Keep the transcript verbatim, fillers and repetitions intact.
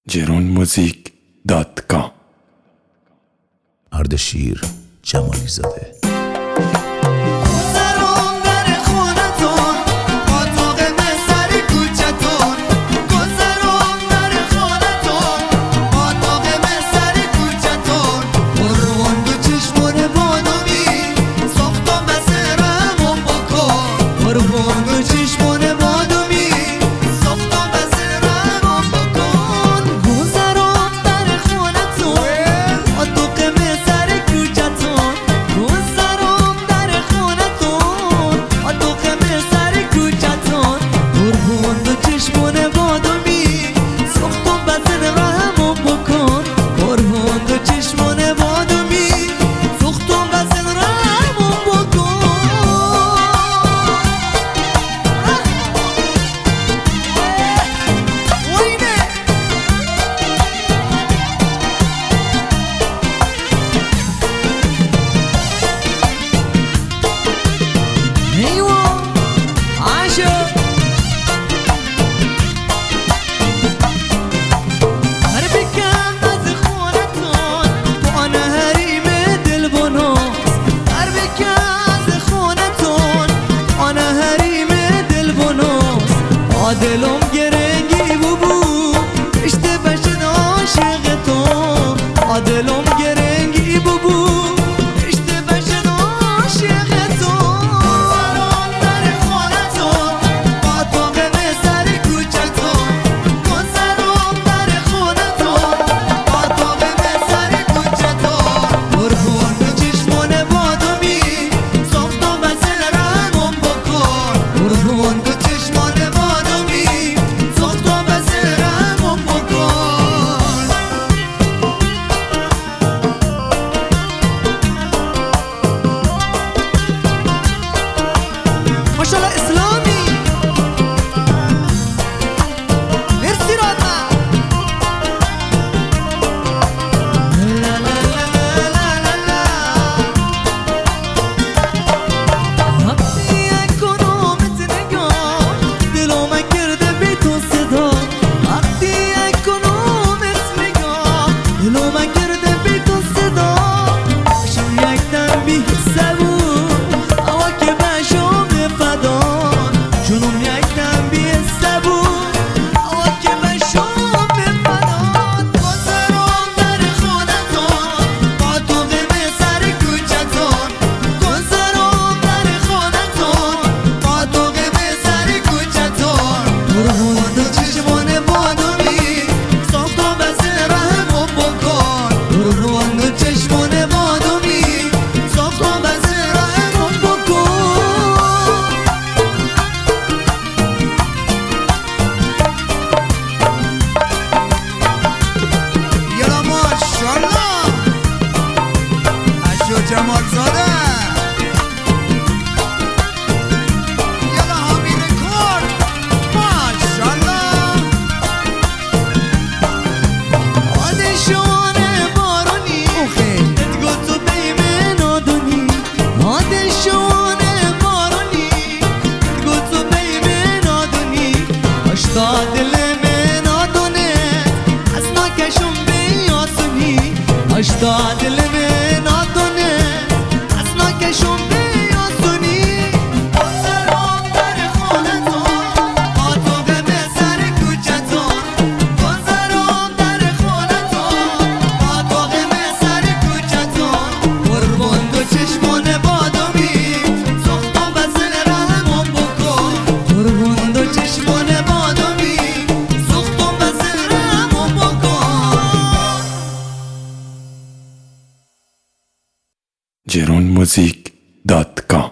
جرون موزیک دات کام. اردشیر جمالی زاده. دلم گرنگی ببو اشته بشن عاشق تو دلم گرنگی ببو اشته بشن عاشق تو سران در خانه تو با تو غم سر کوچه تو سران در خانه تو با تو غم سر کوچه تو قربون به چشمان بادمی صفت و بسل رحمم بکن قربون به چشمان ماشاءالله اسلامی مرسی رانا لا لا لا لا لا لا وقتی اکنو مثل نگاه دلو من کرده بی تو صدا وقتی اکنو مثل نگاه دلو من کرده بی تو صدا باشم یک دم بی حسابو اوا که باشم جنون یک دم بی سبو اوا که بشم بفداد گذرم در خونتون با تو غم سر کوچتون گذرم در خونتون با تو غم سر کوچتون قربون تو چشمان بادمی صاف و بسل رحمم بکن قربون تو چشمان بادمی صاف و بسل رحمم بکن جمال زاده یلا همی رکورد ماشالله آدشون بارونی ادگو تو بیم نادونی آدشون بارونی ادگو تو بیم نادونی اشتا دل من نادونه از ناکشون بیاسونی اشتا دل من نادونه شون بیاسونی گذرم در خونتون با تو غم سر کوچتون گذرم در خونتون با تو غم سر کوچتون قربون دو چشمان بادمی سخت و بسل رحمم بکن قربون دو چشمان بادمی سخت و بسل رحمم بکن. جرون موزیک دات کام.